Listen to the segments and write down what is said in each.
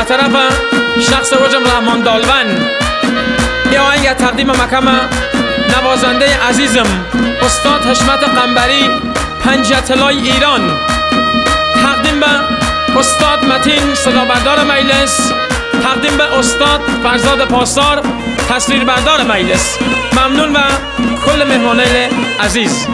از طرف شخص وجم رحمان دالون یه آهنگ تقدیم مکم نوازنده عزیزم استاد حشمت قنبری پنج اطلاع ایران، تقدیم به استاد متین صدابردار مجلس، تقدیم به استاد فرزاد پاسار تصویربردار مجلس. ممنون و کل مهمانان عزیز.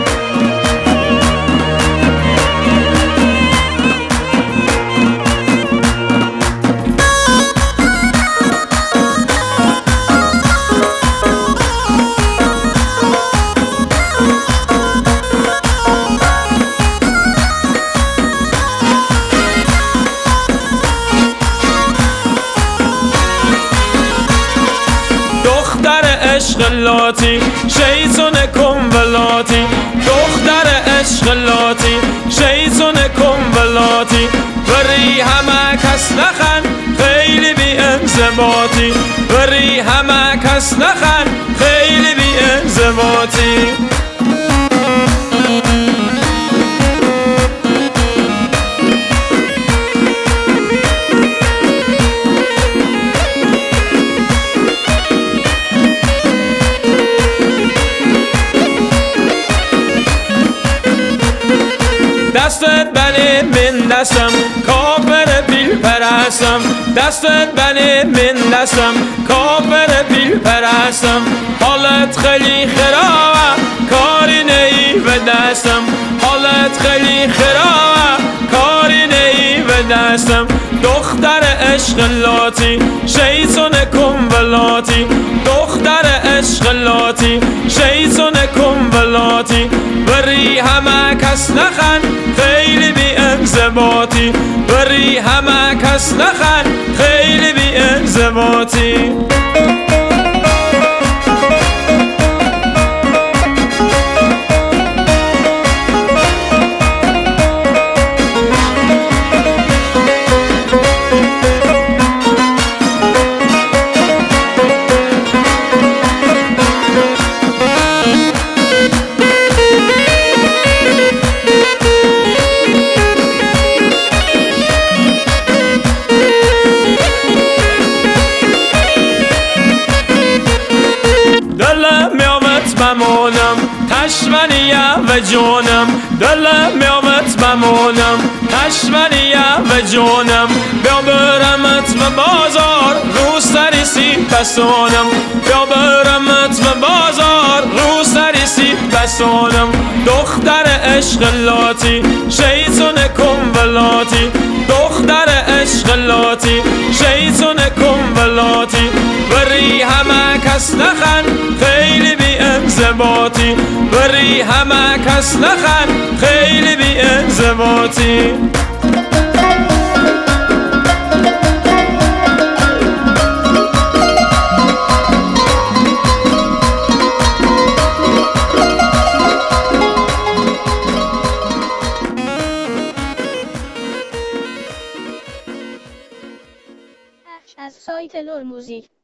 عشق لاتی شیطون کنولاتی، دختر عشق لاتی شیطون کنولاتی، بری همه کس نخن خیلی بی انضباطی، بری همه کس نخن خیلی بی انضباطی. دستت بنه من دستم کافر بیل پرستم، دستت بنه من دستم کافر بیل پرستم، حالت خیلی خرابه کاری نی به دستم، حالت خیلی خرابه کاری نی به دستم. دختر عشق لاتی شیطون کنولاتی، دختر عشق لاتی شیطون کنولاتی، بری همه کس نخن خیلی بی انضباطی، بری همه کس نخن خیلی بی انضباطی. بمونم تشمنیه و جونم، دلم میامت بمونم تشمنیه و جونم، بیا برمت به بازار رو سری سیب بسونم، بیا برمت به بازار رو سری سیب بسونم. دختر عشق لاتی شیطون کنولاتی، دختر عشق لاتی شیطون کنولاتی، بری همه کس نخن خیلی بی انضباطی، بری همه کس نخن خیلی بی انضباطی. از سایت لور موزیک